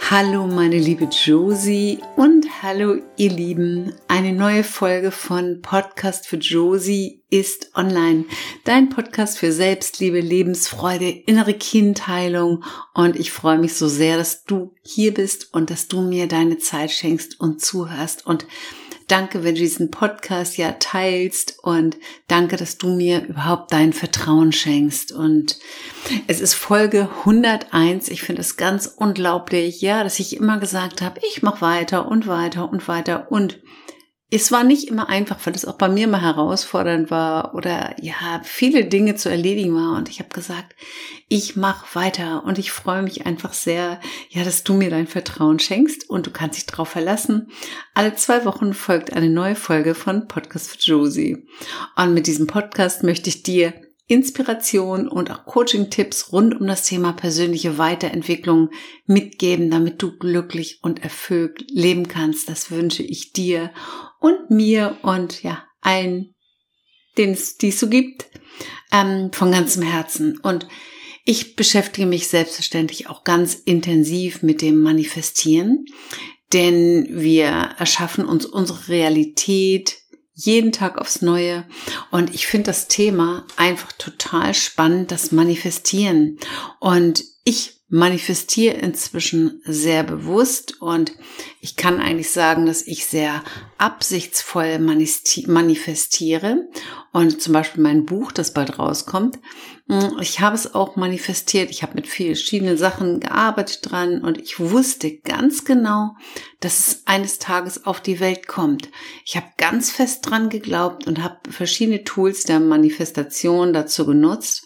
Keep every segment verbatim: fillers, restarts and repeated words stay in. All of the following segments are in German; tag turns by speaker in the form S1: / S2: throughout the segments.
S1: Hallo meine liebe Josie und hallo ihr Lieben. Eine neue Folge von Podcast für Josie ist online. Dein Podcast für Selbstliebe, Lebensfreude, innere Kindheilung. Und ich freue mich so sehr, dass du hier bist und dass du mir deine Zeit schenkst und zuhörst. Und danke, wenn du diesen Podcast ja teilst und danke, dass du mir überhaupt dein Vertrauen schenkst. Und es ist Folge hunderteins. Ich finde es ganz unglaublich, ja, dass ich immer gesagt habe, ich mache weiter und weiter und weiter. Und es war nicht immer einfach, weil es auch bei mir mal herausfordernd war oder ja, viele Dinge zu erledigen war. Und ich habe gesagt, ich mache weiter und ich freue mich einfach sehr, ja, dass du mir dein Vertrauen schenkst und du kannst dich drauf verlassen. Alle zwei Wochen folgt eine neue Folge von Podcast für Josie. Und mit diesem Podcast möchte ich dir Inspiration und auch Coaching-Tipps rund um das Thema persönliche Weiterentwicklung mitgeben, damit du glücklich und erfüllt leben kannst. Das wünsche ich dir und mir und ja, allen, denen es dies so gibt, ähm, von ganzem Herzen. Und ich beschäftige mich selbstverständlich auch ganz intensiv mit dem Manifestieren, denn wir erschaffen uns unsere Realität jeden Tag aufs Neue. Und ich finde das Thema einfach total spannend, das Manifestieren. Und ich manifestiere inzwischen sehr bewusst und ich kann eigentlich sagen, dass ich sehr absichtsvoll manifestiere. Und zum Beispiel mein Buch, das bald rauskommt, ich habe es auch manifestiert. Ich habe mit vielen verschiedenen Sachen gearbeitet dran und ich wusste ganz genau, dass es eines Tages auf die Welt kommt. Ich habe ganz fest dran geglaubt und habe verschiedene Tools der Manifestation dazu genutzt.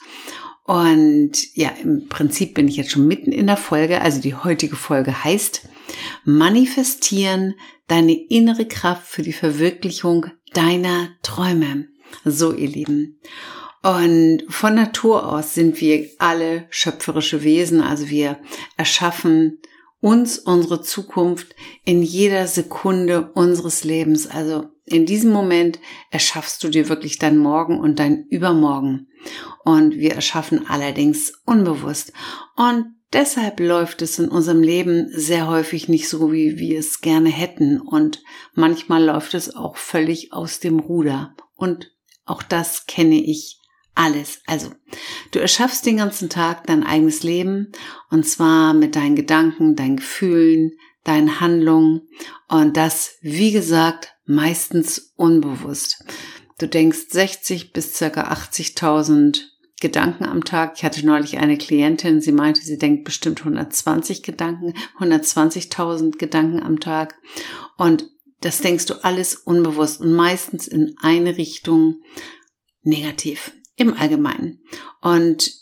S1: Und ja, im Prinzip bin ich jetzt schon mitten in der Folge. Also die heutige Folge heißt Manifestieren, deine innere Kraft für die Verwirklichung deiner Träume. So, ihr Lieben. Und von Natur aus sind wir alle schöpferische Wesen. Also wir erschaffen uns unsere Zukunft in jeder Sekunde unseres Lebens. Also in diesem Moment erschaffst du dir wirklich dein Morgen und dein Übermorgen. Und wir erschaffen allerdings unbewusst. Und deshalb läuft es in unserem Leben sehr häufig nicht so, wie wir es gerne hätten. Und manchmal läuft es auch völlig aus dem Ruder. Und auch das kenne ich alles. Also, du erschaffst den ganzen Tag dein eigenes Leben und zwar mit deinen Gedanken, deinen Gefühlen, deinen Handlungen und das, wie gesagt, meistens unbewusst. Du denkst sechzig bis ca. achtzigtausend Gedanken am Tag. Ich hatte neulich eine Klientin, sie meinte, sie denkt bestimmt hundertzwanzig Gedanken, hundertzwanzigtausend Gedanken am Tag und das denkst du alles unbewusst und meistens in eine Richtung negativ. Im Allgemeinen. Und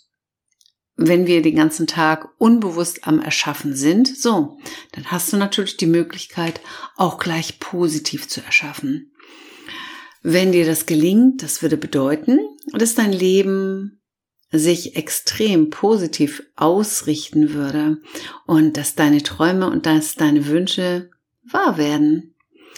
S1: wenn wir den ganzen Tag unbewusst am Erschaffen sind, so, dann hast du natürlich die Möglichkeit, auch gleich positiv zu erschaffen. Wenn dir das gelingt, das würde bedeuten, dass dein Leben sich extrem positiv ausrichten würde und dass deine Träume und dass deine Wünsche wahr werden.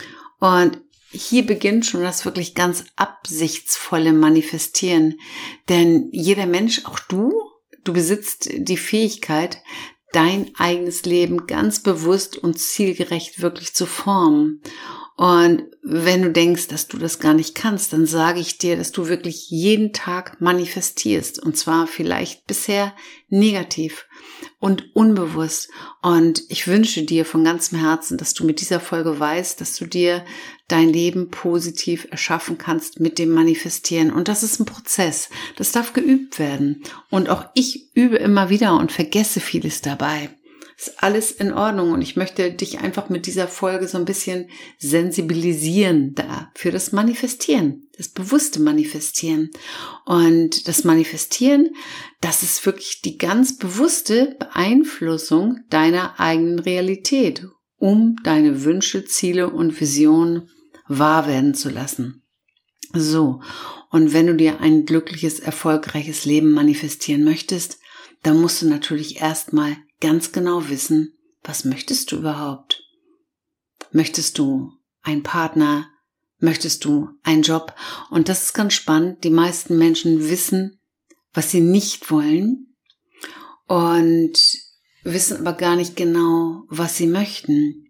S1: Und hier beginnt schon das wirklich ganz absichtsvolle Manifestieren, denn jeder Mensch, auch du, du besitzt die Fähigkeit, dein eigenes Leben ganz bewusst und zielgerecht wirklich zu formen. Und wenn du denkst, dass du das gar nicht kannst, dann sage ich dir, dass du wirklich jeden Tag manifestierst und zwar vielleicht bisher negativ und unbewusst. Und ich wünsche dir von ganzem Herzen, dass du mit dieser Folge weißt, dass du dir dein Leben positiv erschaffen kannst mit dem Manifestieren. Und das ist ein Prozess. Das darf geübt werden. Und auch ich übe immer wieder und vergesse vieles dabei. Ist alles in Ordnung und ich möchte dich einfach mit dieser Folge so ein bisschen sensibilisieren da für das Manifestieren, das bewusste Manifestieren. Und das Manifestieren, das ist wirklich die ganz bewusste Beeinflussung deiner eigenen Realität, um deine Wünsche, Ziele und Visionen wahr werden zu lassen. So, und wenn du dir ein glückliches, erfolgreiches Leben manifestieren möchtest, dann musst du natürlich erstmal ganz genau wissen, was möchtest du überhaupt? Möchtest du einen Partner? Möchtest du einen Job? Und das ist ganz spannend. Die meisten Menschen wissen, was sie nicht wollen. Und wissen aber gar nicht genau, was sie möchten.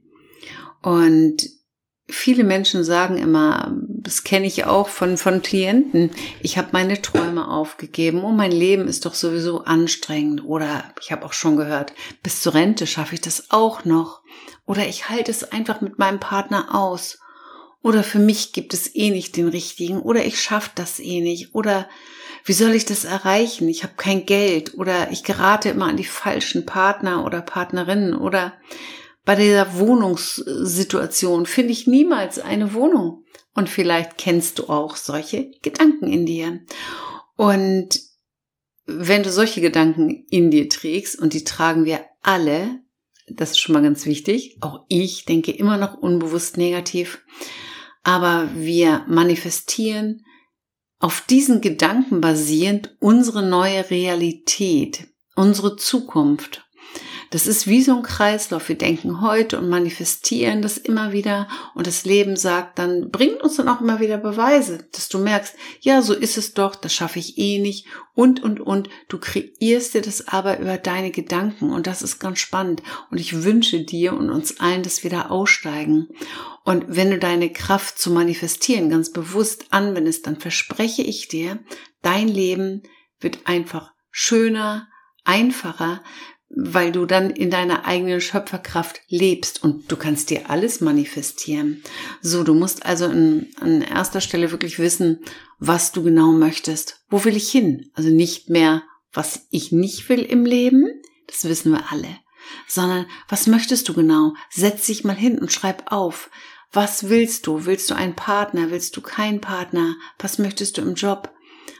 S1: Und viele Menschen sagen immer, das kenne ich auch von, von Klienten, ich habe meine Träume aufgegeben und mein Leben ist doch sowieso anstrengend. Oder ich habe auch schon gehört, bis zur Rente schaffe ich das auch noch. Oder ich halte es einfach mit meinem Partner aus. Oder für mich gibt es eh nicht den richtigen. Oder ich schaffe das eh nicht. Oder wie soll ich das erreichen? Ich habe kein Geld. Oder ich gerate immer an die falschen Partner oder Partnerinnen. Oder bei dieser Wohnungssituation finde ich niemals eine Wohnung. Und vielleicht kennst du auch solche Gedanken in dir. Und wenn du solche Gedanken in dir trägst, und die tragen wir alle, das ist schon mal ganz wichtig, auch ich denke immer noch unbewusst negativ, aber wir manifestieren auf diesen Gedanken basierend unsere neue Realität, unsere Zukunft. Das ist wie so ein Kreislauf. Wir denken heute und manifestieren das immer wieder und das Leben sagt dann, bringt uns dann auch immer wieder Beweise, dass du merkst, ja, so ist es doch, das schaffe ich eh nicht und, und, und. Du kreierst dir das aber über deine Gedanken und das ist ganz spannend und ich wünsche dir und uns allen, dass wir da aussteigen. Und wenn du deine Kraft zu manifestieren ganz bewusst anwendest, dann verspreche ich dir, dein Leben wird einfach schöner, einfacher, weil du dann in deiner eigenen Schöpferkraft lebst und du kannst dir alles manifestieren. So, du musst also in, an erster Stelle wirklich wissen, was du genau möchtest. Wo will ich hin? Also nicht mehr, was ich nicht will im Leben, das wissen wir alle, sondern was möchtest du genau? Setz dich mal hin und schreib auf. Was willst du? Willst du einen Partner? Willst du keinen Partner? Was möchtest du im Job?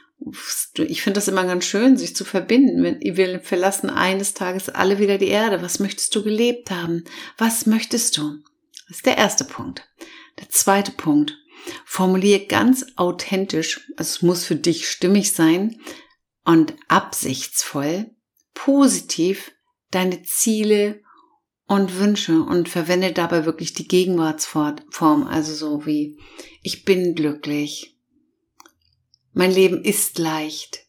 S1: Ich finde das immer ganz schön, sich zu verbinden. Wir verlassen eines Tages alle wieder die Erde. Was möchtest du gelebt haben? Was möchtest du? Das ist der erste Punkt. Der zweite Punkt. Formuliere ganz authentisch, also es muss für dich stimmig sein und absichtsvoll, positiv deine Ziele und Wünsche und verwende dabei wirklich die Gegenwartsform, also so wie ich bin glücklich. Mein Leben ist leicht.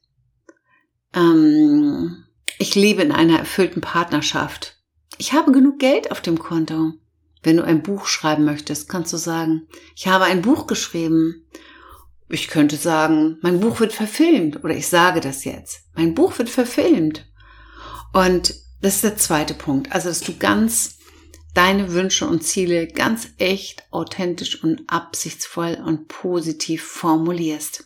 S1: Ähm, ich lebe in einer erfüllten Partnerschaft. Ich habe genug Geld auf dem Konto. Wenn du ein Buch schreiben möchtest, kannst du sagen, ich habe ein Buch geschrieben. Ich könnte sagen, mein Buch wird verfilmt. Oder ich sage das jetzt. Mein Buch wird verfilmt. Und das ist der zweite Punkt. Also, dass du ganz deine Wünsche und Ziele ganz echt, authentisch und absichtsvoll und positiv formulierst.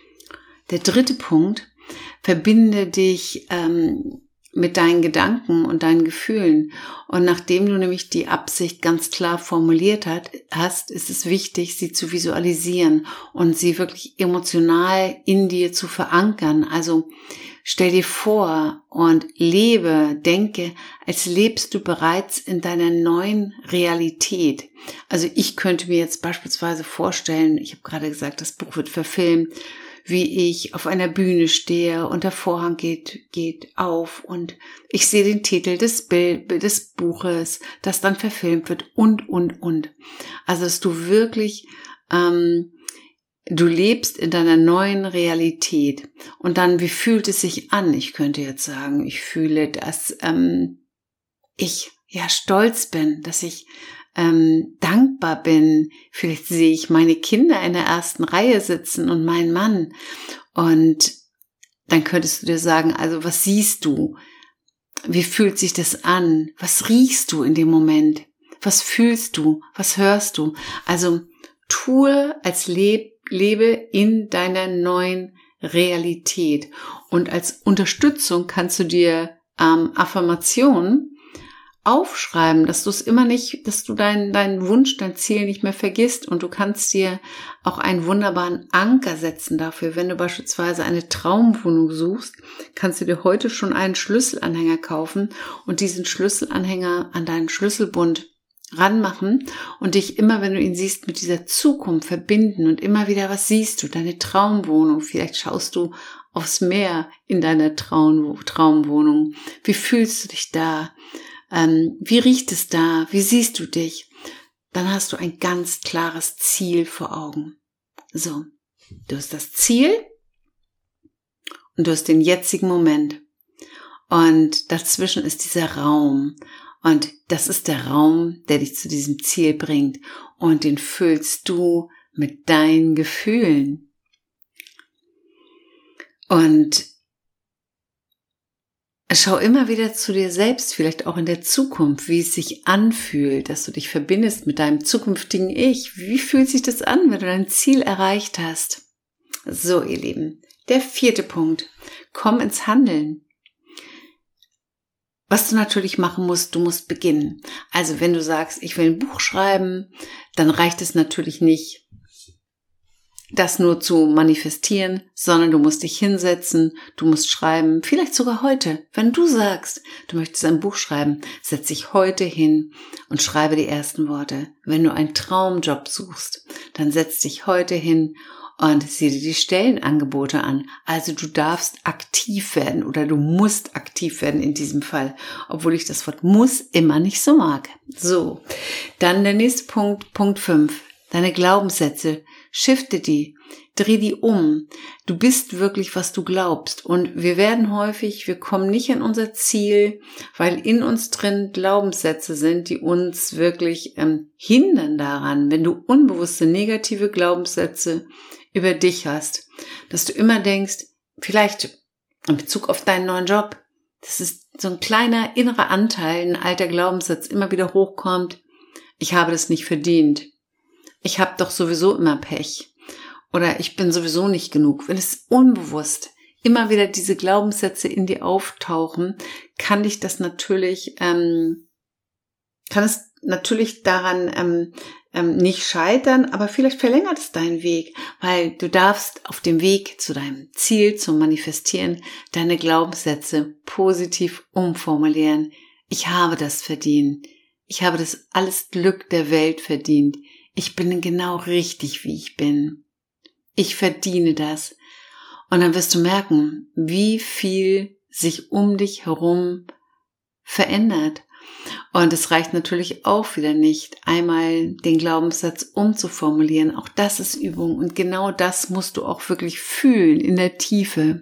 S1: Der dritte Punkt, verbinde dich ähm, mit deinen Gedanken und deinen Gefühlen. Und nachdem du nämlich die Absicht ganz klar formuliert hat, hast, ist es wichtig, sie zu visualisieren und sie wirklich emotional in dir zu verankern. Also stell dir vor und lebe, denke, als lebst du bereits in deiner neuen Realität. Also ich könnte mir jetzt beispielsweise vorstellen, ich habe gerade gesagt, das Buch wird verfilmt, wie ich auf einer Bühne stehe und der Vorhang geht, geht auf und ich sehe den Titel des, Bild, des Buches, das dann verfilmt wird und, und, und. Also, dass du wirklich, ähm, du lebst in deiner neuen Realität. Und dann, wie fühlt es sich an? Ich könnte jetzt sagen, ich fühle, dass ähm, ich ja stolz bin, dass ich Ähm, dankbar bin. Vielleicht sehe ich meine Kinder in der ersten Reihe sitzen und meinen Mann. Und dann könntest du dir sagen, also was siehst du? Wie fühlt sich das an? Was riechst du in dem Moment? Was fühlst du? Was hörst du? Also tue als leb, lebe in deiner neuen Realität. Und als Unterstützung kannst du dir ähm, Affirmationen aufschreiben, dass du es immer nicht, dass du deinen deinen Wunsch, dein Ziel nicht mehr vergisst und du kannst dir auch einen wunderbaren Anker setzen dafür. Wenn du beispielsweise eine Traumwohnung suchst, kannst du dir heute schon einen Schlüsselanhänger kaufen und diesen Schlüsselanhänger an deinen Schlüsselbund ranmachen und dich immer, wenn du ihn siehst, mit dieser Zukunft verbinden und immer wieder, was siehst du? Deine Traumwohnung. Vielleicht schaust du aufs Meer in deiner Traum, Traumwohnung. Wie fühlst du dich da? Ähm, wie riecht es da? Wie siehst du dich? Dann hast du ein ganz klares Ziel vor Augen. So, du hast das Ziel und du hast den jetzigen Moment. Und dazwischen ist dieser Raum. Und das ist der Raum, der dich zu diesem Ziel bringt. Und den füllst du mit deinen Gefühlen. Und schau immer wieder zu dir selbst, vielleicht auch in der Zukunft, wie es sich anfühlt, dass du dich verbindest mit deinem zukünftigen Ich. Wie fühlt sich das an, wenn du dein Ziel erreicht hast? So, ihr Lieben, der vierte Punkt. Komm ins Handeln. Was du natürlich machen musst, du musst beginnen. Also wenn du sagst, ich will ein Buch schreiben, dann reicht es natürlich nicht, das nur zu manifestieren, sondern du musst dich hinsetzen, du musst schreiben, vielleicht sogar heute. Wenn du sagst, du möchtest ein Buch schreiben, setz dich heute hin und schreibe die ersten Worte. Wenn du einen Traumjob suchst, dann setz dich heute hin und sieh dir die Stellenangebote an. Also du darfst aktiv werden oder du musst aktiv werden in diesem Fall, obwohl ich das Wort muss immer nicht so mag. So, dann der nächste Punkt, Punkt fünf. Deine Glaubenssätze, shifte die, dreh die um. Du bist wirklich, was du glaubst. Und wir werden häufig, wir kommen nicht an unser Ziel, weil in uns drin Glaubenssätze sind, die uns wirklich ähm, hindern daran, wenn du unbewusste negative Glaubenssätze über dich hast, dass du immer denkst, vielleicht in Bezug auf deinen neuen Job, das ist so ein kleiner innerer Anteil, ein alter Glaubenssatz immer wieder hochkommt, ich habe das nicht verdient. Ich habe doch sowieso immer Pech oder ich bin sowieso nicht genug. Wenn es unbewusst immer wieder diese Glaubenssätze in dir auftauchen, kann dich das natürlich, ähm, kann es natürlich daran ähm, ähm, nicht scheitern, aber vielleicht verlängert es deinen Weg, weil du darfst auf dem Weg zu deinem Ziel, zum Manifestieren, deine Glaubenssätze positiv umformulieren. Ich habe das verdient. Ich habe das alles Glück der Welt verdient. Ich bin genau richtig, wie ich bin. Ich verdiene das. Und dann wirst du merken, wie viel sich um dich herum verändert. Und es reicht natürlich auch wieder nicht, einmal den Glaubenssatz umzuformulieren. Auch das ist Übung. Und genau das musst du auch wirklich fühlen in der Tiefe.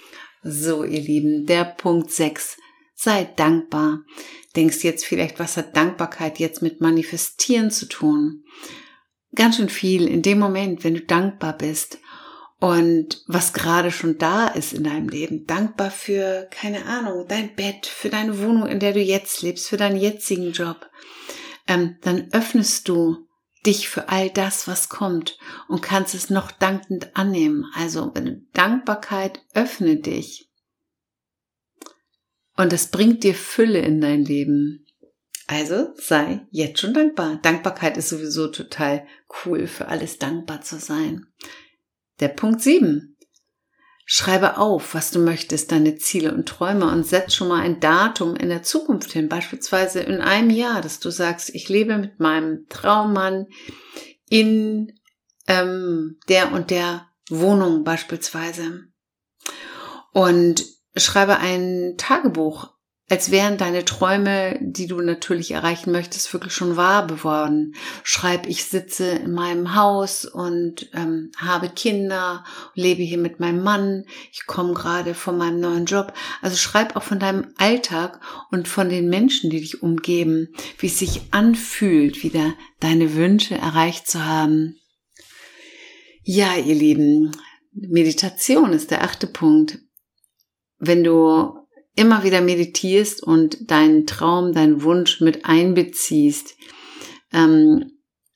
S1: So, ihr Lieben, der Punkt sechs. Sei dankbar. Denkst jetzt vielleicht, was hat Dankbarkeit jetzt mit Manifestieren zu tun? Ganz schön viel in dem Moment, wenn du dankbar bist und was gerade schon da ist in deinem Leben. Dankbar für, keine Ahnung, dein Bett, für deine Wohnung, in der du jetzt lebst, für deinen jetzigen Job. Ähm, dann öffnest du dich für all das, was kommt und kannst es noch dankend annehmen. Also wenn du Dankbarkeit, öffne dich. Und das bringt dir Fülle in dein Leben. Also sei jetzt schon dankbar. Dankbarkeit ist sowieso total cool, für alles dankbar zu sein. Der Punkt sieben. Schreibe auf, was du möchtest, deine Ziele und Träume und setz schon mal ein Datum in der Zukunft hin. Beispielsweise in einem Jahr, dass du sagst, ich lebe mit meinem Traummann in ähm, der und der Wohnung beispielsweise. Und schreibe ein Tagebuch, als wären deine Träume, die du natürlich erreichen möchtest, wirklich schon wahr geworden. Schreib, ich sitze in meinem Haus und ähm, habe Kinder, lebe hier mit meinem Mann, ich komme gerade von meinem neuen Job. Also schreib auch von deinem Alltag und von den Menschen, die dich umgeben, wie es sich anfühlt, wieder deine Wünsche erreicht zu haben. Ja, ihr Lieben, Meditation ist der achte Punkt. Wenn du immer wieder meditierst und deinen Traum, deinen Wunsch mit einbeziehst ähm,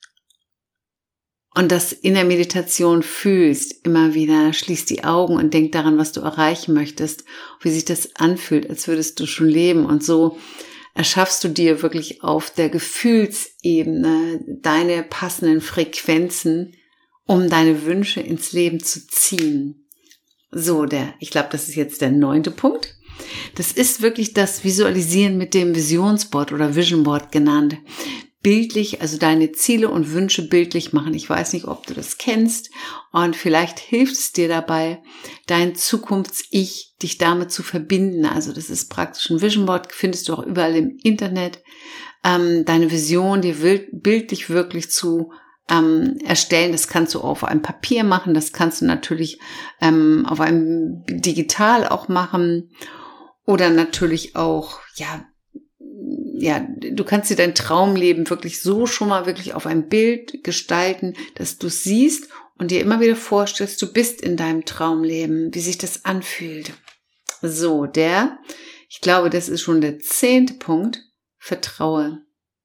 S1: und das in der Meditation fühlst, immer wieder schließ die Augen und denk daran, was du erreichen möchtest, wie sich das anfühlt, als würdest du schon leben. Und so erschaffst du dir wirklich auf der Gefühlsebene deine passenden Frequenzen, um deine Wünsche ins Leben zu ziehen. So, der, ich glaube, das ist jetzt der neunte Punkt. Das ist wirklich das Visualisieren mit dem Visionsboard oder Vision Board genannt. Bildlich, also deine Ziele und Wünsche bildlich machen. Ich weiß nicht, ob du das kennst und vielleicht hilft es dir dabei, dein Zukunfts-Ich, dich damit zu verbinden. Also das ist praktisch ein Vision Board, findest du auch überall im Internet. Ähm, deine Vision, dir bildlich wirklich zu ähm, erstellen. Das kannst du auf einem Papier machen, das kannst du natürlich ähm, auf einem digital auch machen. Oder natürlich auch, ja, ja, du kannst dir dein Traumleben wirklich so schon mal wirklich auf ein Bild gestalten, dass du es siehst und dir immer wieder vorstellst, du bist in deinem Traumleben, wie sich das anfühlt. So, der, ich glaube, das ist schon der zehnte Punkt, vertraue.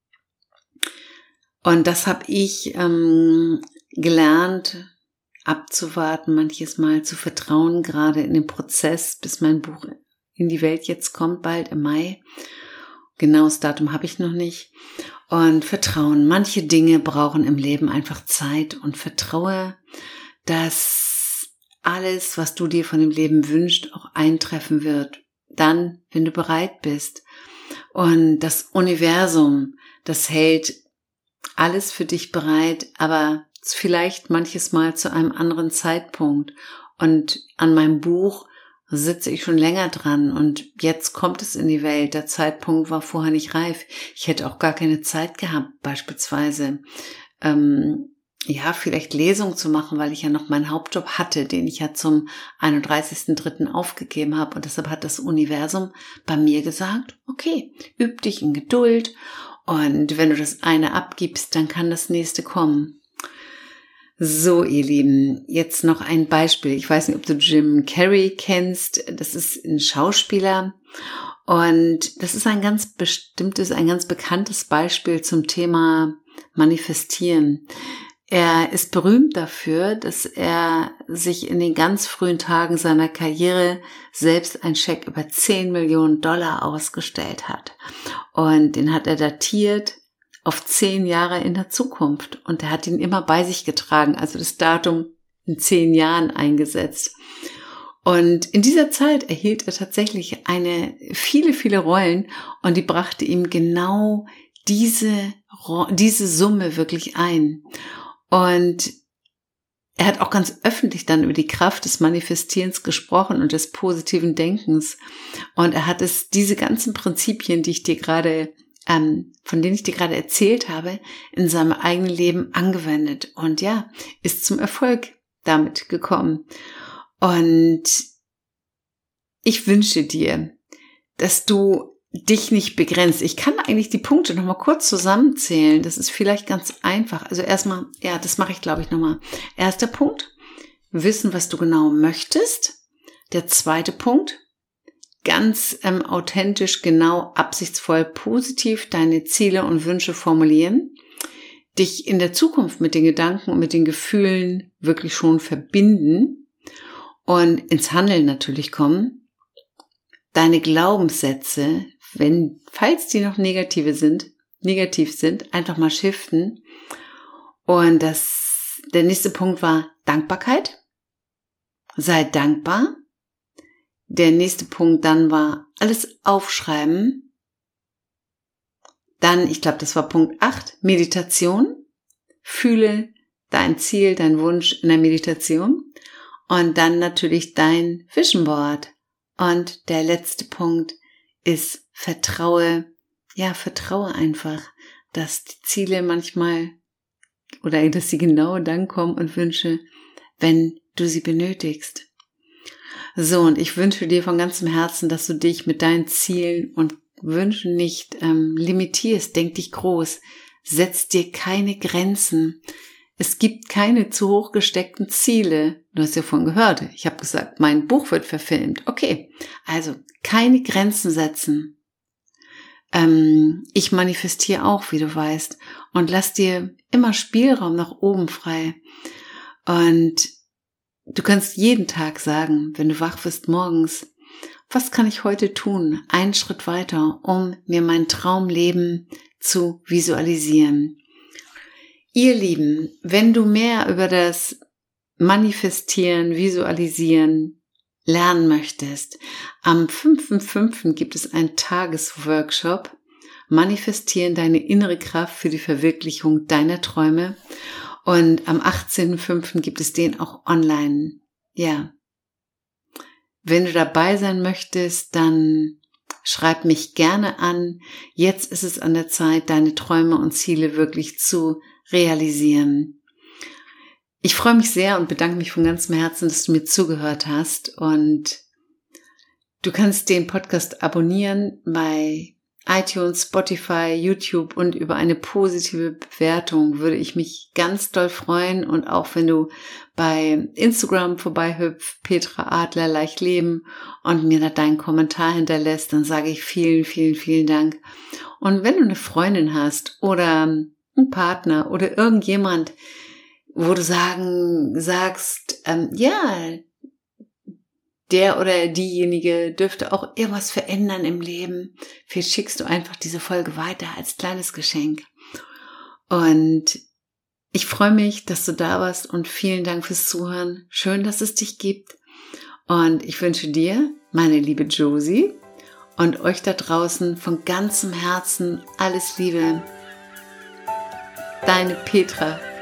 S1: Und das habe ich ähm, gelernt, abzuwarten, manches Mal zu vertrauen, gerade in dem Prozess, bis mein Buch in die Welt jetzt kommt, bald im Mai. Genaues Datum habe ich noch nicht. Und Vertrauen. Manche Dinge brauchen im Leben einfach Zeit und vertraue, dass alles, was du dir von dem Leben wünschst, auch eintreffen wird. Dann, wenn du bereit bist. Und das Universum, das hält alles für dich bereit, aber vielleicht manches Mal zu einem anderen Zeitpunkt. Und an meinem Buch sitze ich schon länger dran und jetzt kommt es in die Welt. Der Zeitpunkt war vorher nicht reif. Ich hätte auch gar keine Zeit gehabt, beispielsweise, ähm, ja, vielleicht Lesungen zu machen, weil ich ja noch meinen Hauptjob hatte, den ich ja zum einunddreißigsten dritten aufgegeben habe. Und deshalb hat das Universum bei mir gesagt, okay, üb dich in Geduld. Und wenn du das eine abgibst, dann kann das nächste kommen. So, ihr Lieben, jetzt noch ein Beispiel. Ich weiß nicht, ob du Jim Carrey kennst. Das ist ein Schauspieler und das ist ein ganz bestimmtes, ein ganz bekanntes Beispiel zum Thema Manifestieren. Er ist berühmt dafür, dass er sich in den ganz frühen Tagen seiner Karriere selbst einen Scheck über zehn Millionen Dollar ausgestellt hat. Und den hat er datiert auf zehn Jahre in der Zukunft. Und er hat ihn immer bei sich getragen, also das Datum in zehn Jahren eingesetzt. Und in dieser Zeit erhielt er tatsächlich eine, viele, viele Rollen und die brachte ihm genau diese, diese Summe wirklich ein. Und er hat auch ganz öffentlich dann über die Kraft des Manifestierens gesprochen und des positiven Denkens. Und er hat es, diese ganzen Prinzipien, die ich dir gerade Ähm, von denen ich dir gerade erzählt habe, in seinem eigenen Leben angewendet und ja, ist zum Erfolg damit gekommen. Und ich wünsche dir, dass du dich nicht begrenzt. Ich kann eigentlich die Punkte nochmal kurz zusammenzählen. Das ist vielleicht ganz einfach. Also erstmal, ja, das mache ich glaube ich nochmal. Erster Punkt, wissen, was du genau möchtest. Der zweite Punkt, ganz ähm, authentisch, genau, absichtsvoll, positiv deine Ziele und Wünsche formulieren, dich in der Zukunft mit den Gedanken und mit den Gefühlen wirklich schon verbinden und ins Handeln natürlich kommen, deine Glaubenssätze, wenn, falls die noch negative sind, negativ sind, einfach mal shiften. Und das, der nächste Punkt war Dankbarkeit. Sei dankbar. Der nächste Punkt dann war alles aufschreiben. Dann, ich glaube, das war Punkt acht, Meditation. Fühle dein Ziel, dein Wunsch in der Meditation. Und dann natürlich dein Vision Board. Und der letzte Punkt ist vertraue, ja, vertraue einfach, dass die Ziele manchmal oder dass sie genau dann kommen und Wünsche, wenn du sie benötigst. So, und ich wünsche dir von ganzem Herzen, dass du dich mit deinen Zielen und Wünschen nicht ähm, limitierst. Denk dich groß. Setz dir keine Grenzen. Es gibt keine zu hoch gesteckten Ziele. Du hast ja vorhin gehört. Ich habe gesagt, mein Buch wird verfilmt. Okay, also keine Grenzen setzen. Ähm, ich manifestiere auch, wie du weißt. Und lass dir immer Spielraum nach oben frei. Und du kannst jeden Tag sagen, wenn du wach wirst morgens, was kann ich heute tun? Einen Schritt weiter, um mir mein Traumleben zu visualisieren. Ihr Lieben, wenn du mehr über das Manifestieren, Visualisieren lernen möchtest, am fünften fünften gibt es einen Tagesworkshop, Manifestieren deine innere Kraft für die Verwirklichung deiner Träume. Und am achtzehnten fünften gibt es den auch online. Ja. Wenn du dabei sein möchtest, dann schreib mich gerne an. Jetzt ist es an der Zeit, deine Träume und Ziele wirklich zu realisieren. Ich freue mich sehr und bedanke mich von ganzem Herzen, dass du mir zugehört hast. Und Du kannst den Podcast abonnieren bei iTunes, Spotify, YouTube und über eine positive Bewertung würde ich mich ganz doll freuen. Und auch wenn du bei Instagram vorbeihüpfst, Petra Adler leicht leben und mir da deinen Kommentar hinterlässt, dann sage ich vielen, vielen, vielen Dank. Und wenn du eine Freundin hast oder einen Partner oder irgendjemand, wo du sagen, sagst, ähm, ja, der oder diejenige dürfte auch irgendwas verändern im Leben. Vielleicht schickst du einfach diese Folge weiter als kleines Geschenk. Und ich freue mich, dass du da warst und vielen Dank fürs Zuhören. Schön, dass es dich gibt. Und ich wünsche dir, meine liebe Josie, und euch da draußen von ganzem Herzen alles Liebe. Deine Petra.